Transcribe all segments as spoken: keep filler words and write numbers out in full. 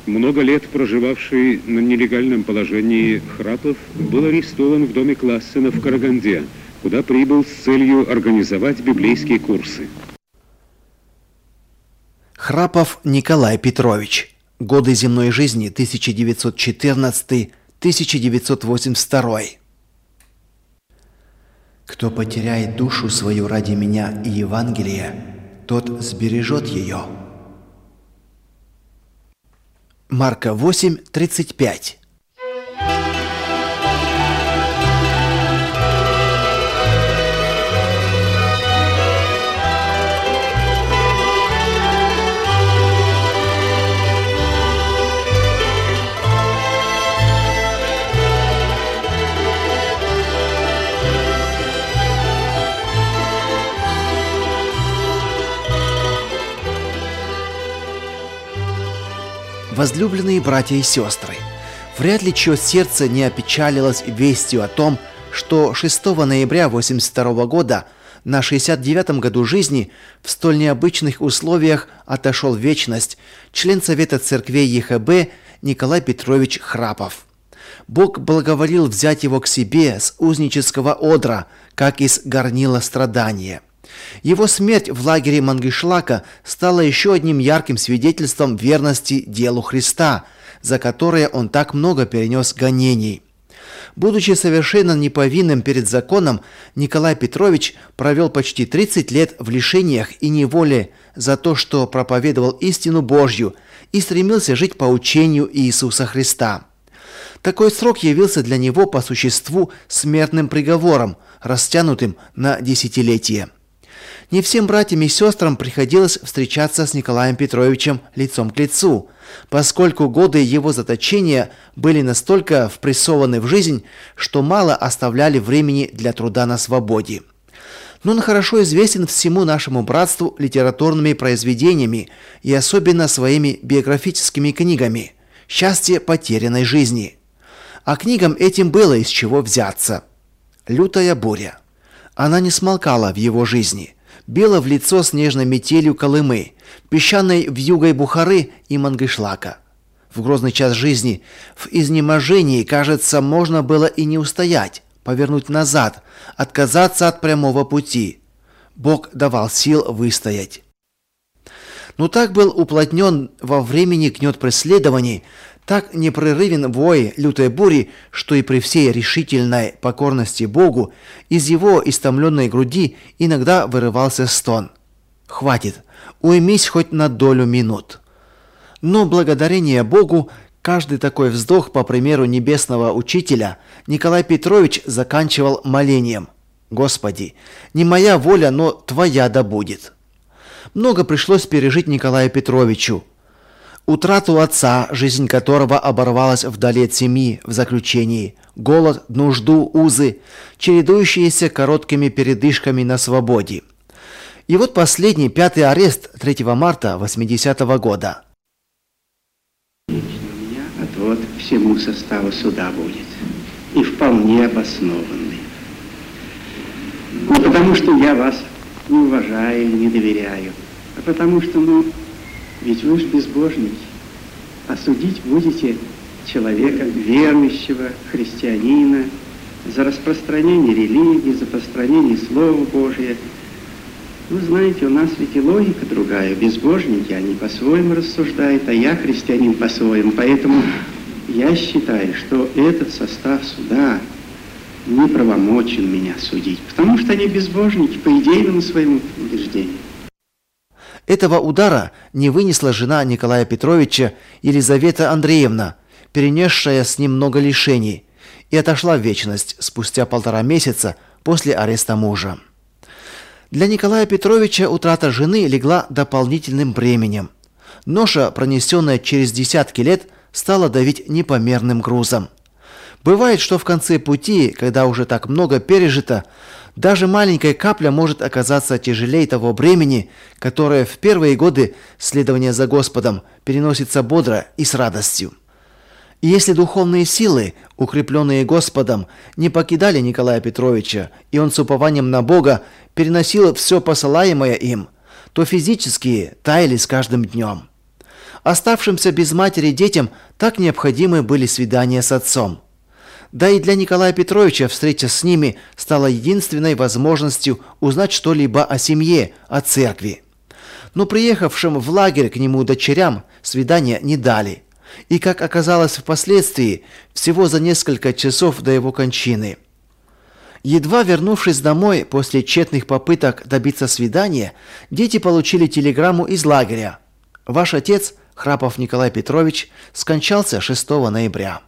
много лет проживавший на нелегальном положении Храпов был арестован в доме Классена в Караганде, куда прибыл с целью организовать библейские курсы. Храпов Николай Петрович. Годы земной жизни тысяча девятьсот четырнадцатый — тысяча девятьсот восемьдесят второй. Кто потеряет душу свою ради меня и Евангелия, тот сбережет ее. Марка восемь тридцать пять. Возлюбленные братья и сестры, вряд ли чье сердце не опечалилось вестью о том, что шестого ноября восемьдесят второго года на шестьдесят девятом году жизни в столь необычных условиях отошел в вечность член Совета церквей ЕХБ Николай Петрович Храпов. Бог благоволил взять его к себе с узнического одра, как из горнила страдания. Его смерть в лагере Мангышлака стала еще одним ярким свидетельством верности делу Христа, за которое он так много перенес гонений. Будучи совершенно неповинным перед законом, Николай Петрович провел почти тридцать лет в лишениях и неволе за то, что проповедовал истину Божью и стремился жить по учению Иисуса Христа. Такой срок явился для него по существу смертным приговором, растянутым на десятилетия. Не всем братьям и сестрам приходилось встречаться с Николаем Петровичем лицом к лицу, поскольку годы его заточения были настолько впрессованы в жизнь, что мало оставляли времени для труда на свободе. Но он хорошо известен всему нашему братству литературными произведениями и особенно своими биографическими книгами «Счастье потерянной жизни». А книгам этим было из чего взяться. Лютая буря. Она не смолкала в его жизни. Била в лицо снежной метелью Колымы, песчаной вьюгой Бухары и Мангышлака. В грозный час жизни, в изнеможении, кажется, можно было и не устоять, повернуть назад, отказаться от прямого пути. Бог давал сил выстоять. Но так был уплотнен во времени гнет преследований, так непрерывен вой лютой бури, что и при всей решительной покорности Богу из его истомленной груди иногда вырывался стон. «Хватит, уймись хоть на долю минут». Но благодарение Богу каждый такой вздох, по примеру небесного учителя, Николай Петрович заканчивал молением: «Господи, не моя воля, но Твоя да будет». Много пришлось пережить Николаю Петровичу. Утрату отца, жизнь которого оборвалась вдали от семьи, в заключении, голод, нужду, узы, чередующиеся короткими передышками на свободе. И вот последний, пятый арест третьего марта восьмидесятого года. Лично у меня отвод всему составу суда будет, и вполне обоснованный. Не потому, что я вас не уважаю, не доверяю, а потому что, ну, ведь вы же безбожники, а судить будете человека верующего, христианина, за распространение религии, за распространение Слова Божия. Вы знаете, у нас ведь и логика другая. Безбожники, они по-своему рассуждают, а я христианин по-своему. Поэтому я считаю, что этот состав суда не правомочен меня судить, потому что они безбожники по идейному своему убеждению. Этого удара не вынесла жена Николая Петровича Елизавета Андреевна, перенесшая с ним много лишений, и отошла в вечность спустя полтора месяца после ареста мужа. Для Николая Петровича утрата жены легла дополнительным бременем. Ноша, пронесенная через десятки лет, стала давить непомерным грузом. Бывает, что в конце пути, когда уже так много пережито, даже маленькая капля может оказаться тяжелее того бремени, которое в первые годы следования за Господом переносится бодро и с радостью. И если духовные силы, укрепленные Господом, не покидали Николая Петровича, и он с упованием на Бога переносил все посылаемое им, то физические таяли с каждым днем. Оставшимся без матери детям так необходимы были свидания с отцом. Да и для Николая Петровича встреча с ними стала единственной возможностью узнать что-либо о семье, о церкви. Но приехавшим в лагерь к нему дочерям свидания не дали. И, как оказалось впоследствии, всего за несколько часов до его кончины. Едва вернувшись домой после тщетных попыток добиться свидания, дети получили телеграмму из лагеря. Ваш отец, Храпов Николай Петрович, скончался шестого ноября.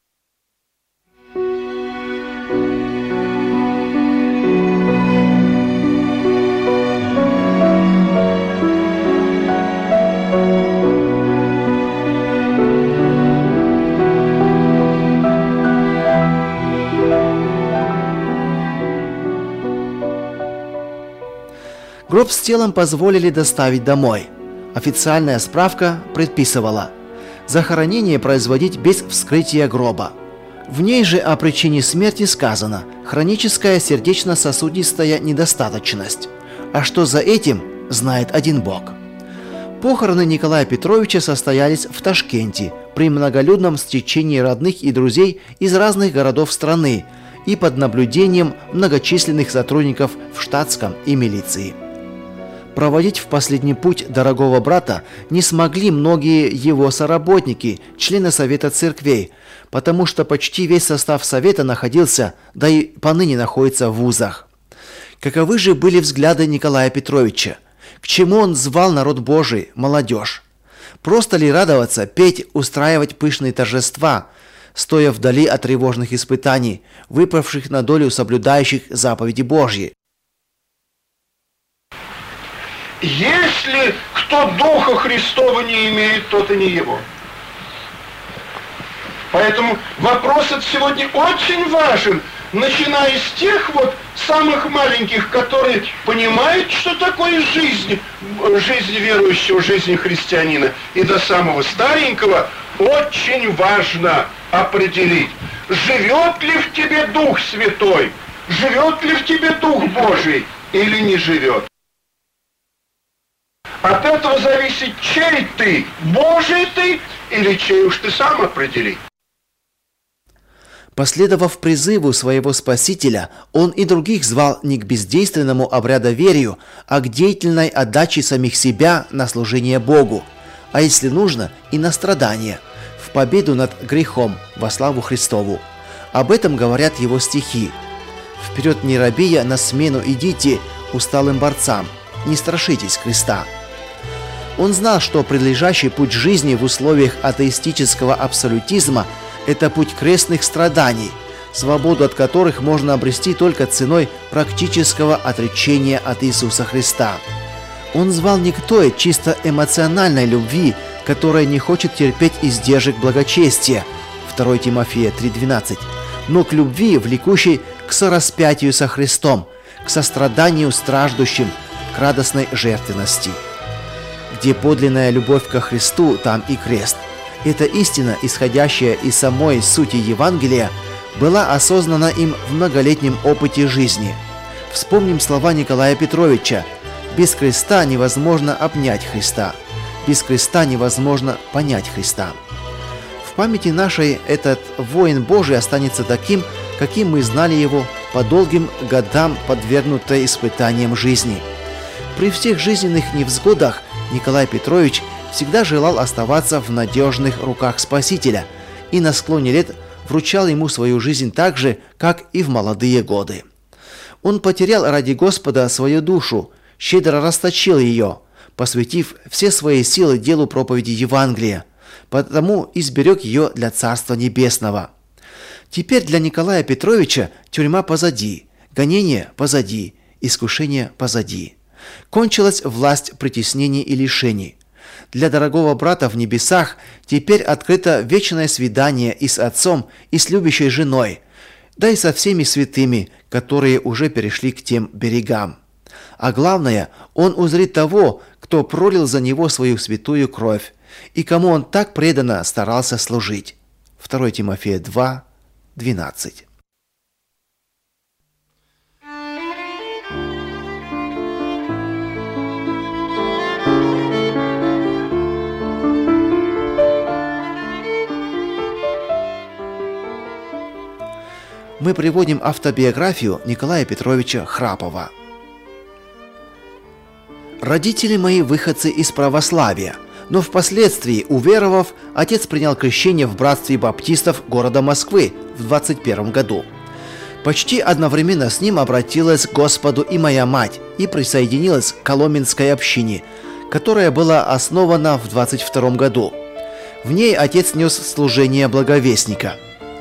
Гроб с телом позволили доставить домой. Официальная справка предписывала захоронение производить без вскрытия гроба. В ней же о причине смерти сказано хроническая сердечно-сосудистая недостаточность. А что за этим, знает один Бог. Похороны Николая Петровича состоялись в Ташкенте при многолюдном стечении родных и друзей из разных городов страны и под наблюдением многочисленных сотрудников в штатском и милиции. Проводить в последний путь дорогого брата не смогли многие его соработники, члены Совета церквей, потому что почти весь состав Совета находился, да и поныне находится в вузах. Каковы же были взгляды Николая Петровича? К чему он звал народ Божий, молодежь? Просто ли радоваться, петь, устраивать пышные торжества, стоя вдали от тревожных испытаний, выпавших на долю соблюдающих заповеди Божьи? Если кто Духа Христова не имеет, тот и не его. Поэтому вопрос этот сегодня очень важен, начиная с тех вот самых маленьких, которые понимают, что такое жизнь, жизнь верующего, жизнь христианина, и до самого старенького очень важно определить, живет ли в тебе Дух Святой, живет ли в тебе Дух Божий или не живет. От этого зависит, чей ты, Божий ты, или чей уж ты сам определи. Последовав призыву своего Спасителя, он и других звал не к бездейственному обрядоверию, а к деятельной отдаче самих себя на служение Богу, а если нужно, и на страдания, в победу над грехом во славу Христову. Об этом говорят его стихи. «Вперед, не робея, на смену идите усталым борцам, не страшитесь креста». Он знал, что предлежащий путь жизни в условиях атеистического абсолютизма – это путь крестных страданий, свободу от которых можно обрести только ценой практического отречения от Иисуса Христа. Он звал не к той чисто эмоциональной любви, которая не хочет терпеть издержек благочестия, второе Тимофея три двенадцать, но к любви, влекущей к сораспятию со Христом, к состраданию страждущим, к радостной жертвенности. Где подлинная любовь ко Христу, там и крест. Эта истина, исходящая из самой сути Евангелия, была осознана им в многолетнем опыте жизни. Вспомним слова Николая Петровича: «Без креста невозможно обнять Христа, без креста невозможно понять Христа». В памяти нашей этот воин Божий останется таким, каким мы знали его по долгим годам, подвергнутой испытаниям жизни. При всех жизненных невзгодах Николай Петрович всегда желал оставаться в надежных руках Спасителя и на склоне лет вручал ему свою жизнь так же, как и в молодые годы. Он потерял ради Господа свою душу, щедро расточил ее, посвятив все свои силы делу проповеди Евангелия, потому и сберег ее для Царства Небесного. Теперь для Николая Петровича тюрьма позади, гонение позади, искушение позади. Кончилась власть притеснений и лишений. Для дорогого брата в небесах теперь открыто вечное свидание и с отцом, и с любящей женой, да и со всеми святыми, которые уже перешли к тем берегам. А главное, он узрит того, кто пролил за него свою святую кровь, и кому он так преданно старался служить. второе Тимофея два двенадцать. мы приводим автобиографию Николая Петровича Храпова. Родители мои выходцы из православия, но впоследствии, уверовав, отец принял крещение в братстве баптистов города Москвы в двадцать первом году. Почти одновременно с ним обратилась к Господу и моя мать и присоединилась к Коломенской общине, которая была основана в двадцать втором году. В ней отец нес служение благовестника.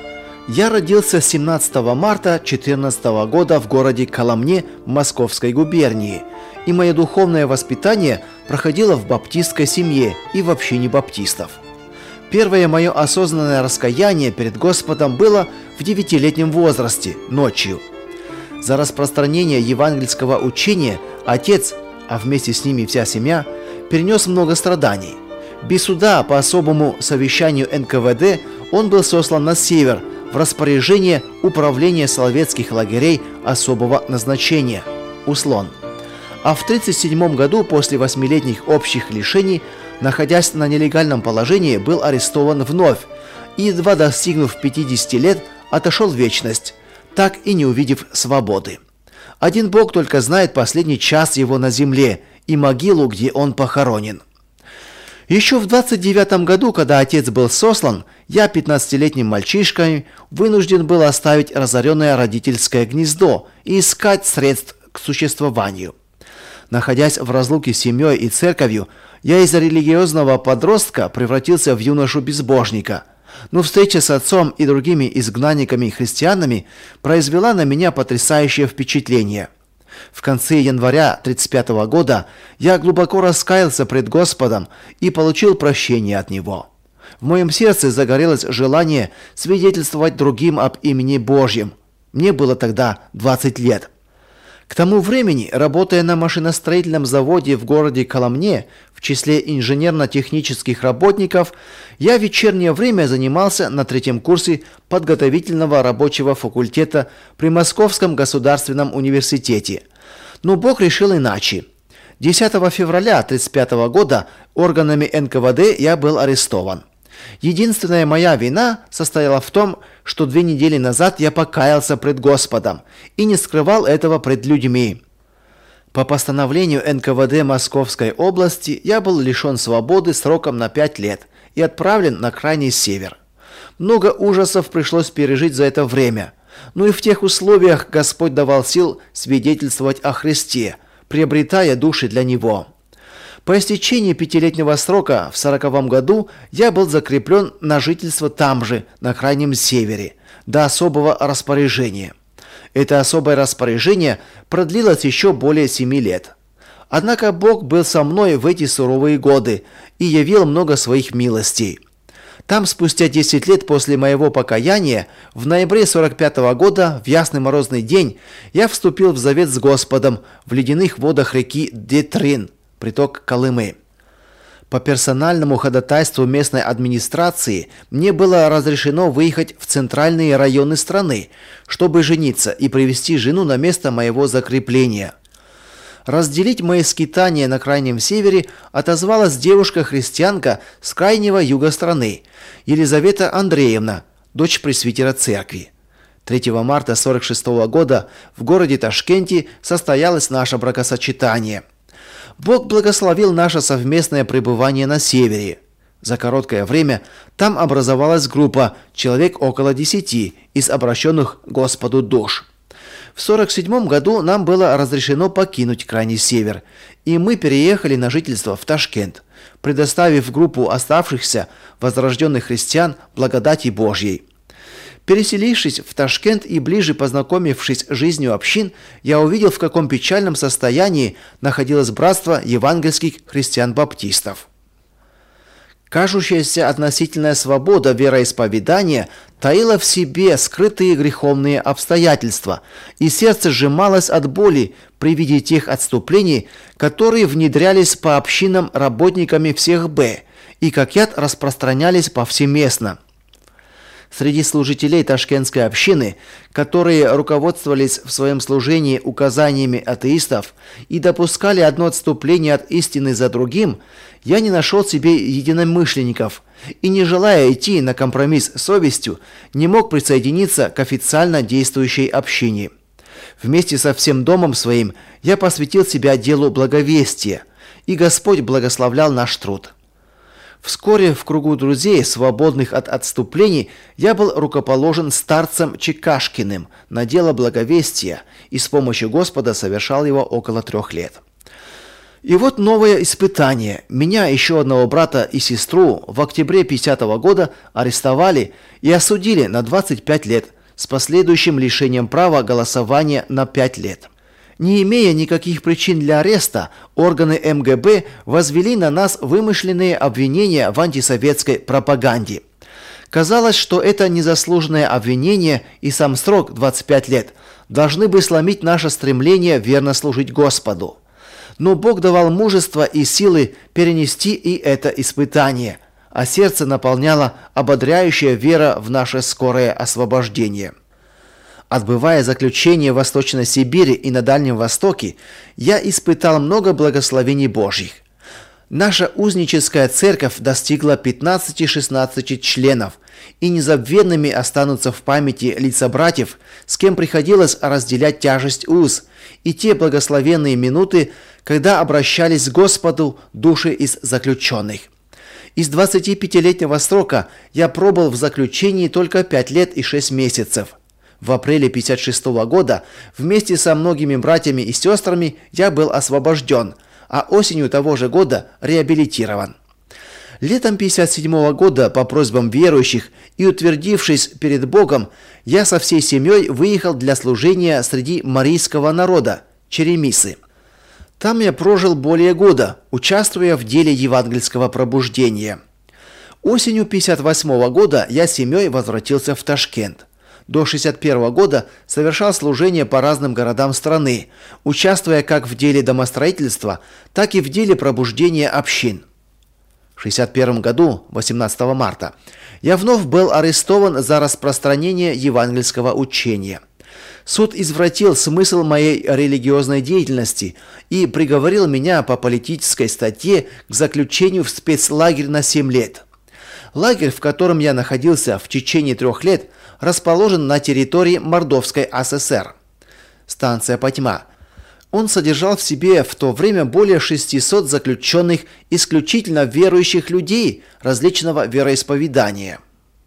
Я родился семнадцатого марта четырнадцатого года в городе Коломне Московской губернии, и мое духовное воспитание проходило в баптистской семье и в общине баптистов. Первое мое осознанное раскаяние перед Господом было в девятилетнем возрасте, ночью. За распространение евангельского учения отец, а вместе с ними вся семья, перенес много страданий. Без суда по особому совещанию эн ка вэ дэ он был сослан на север в распоряжение управления соловецких лагерей особого назначения – Услон. А в тридцать седьмом году, после восьмилетних общих лишений, находясь на нелегальном положении, был арестован вновь и, едва достигнув пятидесяти лет, отошел в вечность, так и не увидев свободы. Один Бог только знает последний час его на земле и могилу, где он похоронен. Еще в двадцать девятом году, когда отец был сослан, я, пятнадцатилетним мальчишкой, вынужден был оставить разоренное родительское гнездо и искать средств к существованию. Находясь в разлуке с семьей и церковью, я из религиозного подростка превратился в юношу-безбожника. Но встреча с отцом и другими изгнанниками-христианами произвела на меня потрясающее впечатление. В конце января тридцать пятого года я глубоко раскаялся пред Господом и получил прощение от Него. В моем сердце загорелось желание свидетельствовать другим об имени Божьем. Мне было тогда двадцать лет. К тому времени, работая на машиностроительном заводе в городе Коломне, в числе инженерно-технических работников, я в вечернее время занимался на третьем курсе подготовительного рабочего факультета при Московском государственном университете. Но Бог решил иначе. десятого февраля тридцать пятого года органами эн ка вэ дэ я был арестован. Единственная моя вина состояла в том, что две недели назад я покаялся пред Господом и не скрывал этого пред людьми. По постановлению эн ка вэ дэ Московской области я был лишен свободы сроком на пять лет и отправлен на крайний север. Много ужасов пришлось пережить за это время, но и в тех условиях Господь давал сил свидетельствовать о Христе, приобретая души для Него. По истечении пятилетнего срока в сороковом году я был закреплен на жительство там же, на крайнем севере, до особого распоряжения. Это особое распоряжение продлилось еще более семи лет. Однако Бог был со мной в эти суровые годы и явил много своих милостей. Там спустя десять лет после моего покаяния, в ноябре сорок пятого года, в ясный морозный день, я вступил в завет с Господом в ледяных водах реки Детрин, приток Колымы. По персональному ходатайству местной администрации мне было разрешено выехать в центральные районы страны, чтобы жениться и привести жену на место моего закрепления. Разделить мои скитания на крайнем севере отозвалась девушка-христианка с крайнего юга страны, Елизавета Андреевна, дочь пресвитера церкви. третьего марта сорок шестого года в городе Ташкенте состоялось наше бракосочетание. Бог благословил наше совместное пребывание на севере. За короткое время там образовалась группа, человек около десяти, из обращенных к Господу душ. В сорок седьмом году нам было разрешено покинуть крайний север, и мы переехали на жительство в Ташкент, предоставив группу оставшихся возрожденных христиан благодати Божьей. Переселившись в Ташкент и ближе познакомившись с жизнью общин, я увидел, в каком печальном состоянии находилось братство евангельских христиан-баптистов. Кажущаяся относительная свобода вероисповедания таила в себе скрытые греховные обстоятельства, и сердце сжималось от боли при виде тех отступлений, которые внедрялись по общинам работниками всех Б и как яд распространялись повсеместно. среди служителей ташкентской общины, которые руководствовались в своем служении указаниями атеистов и допускали одно отступление от истины за другим, я не нашел себе единомышленников и, не желая идти на компромисс с совестью, не мог присоединиться к официально действующей общине. Вместе со всем домом своим я посвятил себя делу благовестия, и Господь благословлял наш труд. Вскоре в кругу друзей, свободных от отступлений, я был рукоположен старцем Чекашкиным на дело благовестия и с помощью Господа совершал его около трех лет. И вот новое испытание. Меня, еще одного брата и сестру, в октябре пятидесятого года арестовали и осудили на двадцать пять лет с последующим лишением права голосования на пять лет. Не имея никаких причин для ареста, органы эм гэ бэ возвели на нас вымышленные обвинения в антисоветской пропаганде. Казалось, что это незаслуженное обвинение и сам срок двадцать пять лет должны бы сломить наше стремление верно служить Господу. Но Бог давал мужество и силы перенести и это испытание, а сердце наполняла ободряющая вера в наше скорое освобождение. Отбывая заключение в Восточной Сибири и на Дальнем Востоке, я испытал много благословений Божьих. Наша узническая церковь достигла пятнадцати-шестнадцати членов, и незабвенными останутся в памяти лица братьев, с кем приходилось разделять тяжесть уз, и те благословенные минуты, когда обращались к Господу души из заключенных. Из двадцатипятилетнего срока я пробыл в заключении только пять лет и шесть месяцев. В апреле пятьдесят шестого года вместе со многими братьями и сестрами я был освобожден, а осенью того же года реабилитирован. Летом пятьдесят седьмого года по просьбам верующих и утвердившись перед Богом, я со всей семьей выехал для служения среди марийского народа, черемисы. Там я прожил более года, участвуя в деле евангельского пробуждения. Осенью пятьдесят восьмого года я с семьей возвратился в Ташкент. До шестьдесят первого года совершал служение по разным городам страны, участвуя как в деле домостроительства, так и в деле пробуждения общин. В шестьдесят первом году, восемнадцатого марта, я вновь был арестован за распространение евангельского учения. Суд извратил смысл моей религиозной деятельности и приговорил меня по политической статье к заключению в спецлагерь на семь лет. Лагерь, в котором я находился в течение трех лет, расположен на территории Мордовской а эс эс эр. Станция Патьма. Он содержал в себе в то время более шестисот заключенных исключительно верующих людей различного вероисповедания.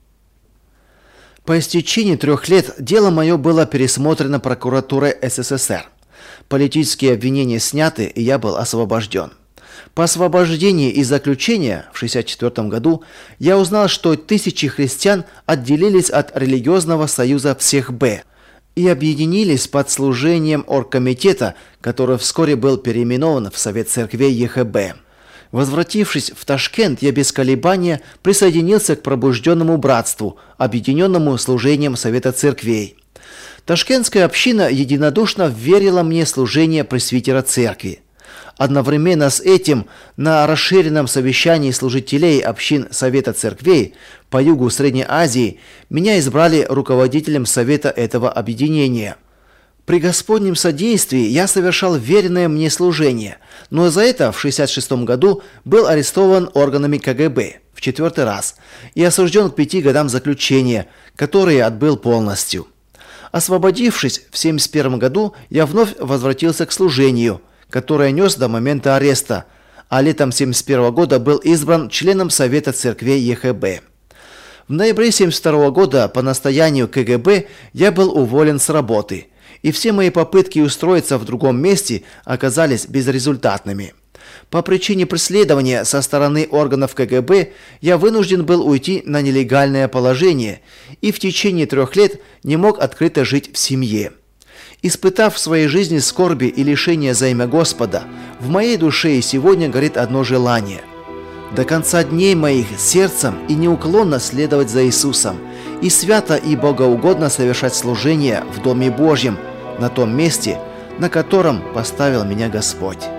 По истечении трех лет дело мое было пересмотрено прокуратурой эс эс эс эр. Политические обвинения сняты, и я был освобожден. По освобождении из заключения в шестьдесят четвёртом году я узнал, что тысячи христиан отделились от религиозного союза всех Б и объединились под служением оргкомитета, который вскоре был переименован в Совет церквей е ха бэ. Возвратившись в Ташкент, я без колебания присоединился к пробужденному братству, объединенному служением Совета церквей. Ташкентская община единодушно верила мне служение пресвитера церкви. Одновременно с этим на расширенном совещании служителей общин Совета церквей по югу Средней Азии меня избрали руководителем совета этого объединения. При Господнем содействии я совершал веренное мне служение, но за это в шестьдесят шестом году был арестован органами ка гэ бэ в четвертый раз и осужден к пяти годам заключения, которые отбыл полностью. Освободившись в семьдесят первом году, я вновь возвратился к служению, которое нес до момента ареста, а летом семьдесят первого года был избран членом Совета церквей е ха бэ. В ноябре семьдесят второго года по настоянию ка гэ бэ я был уволен с работы, и все мои попытки устроиться в другом месте оказались безрезультатными. По причине преследования со стороны органов ка гэ бэ я вынужден был уйти на нелегальное положение и в течение трех лет не мог открыто жить в семье. Испытав в своей жизни скорби и лишения за имя Господа, в моей душе и сегодня горит одно желание – до конца дней моих сердцем и неуклонно следовать за Иисусом и свято и богоугодно совершать служение в Доме Божьем на том месте, на котором поставил меня Господь.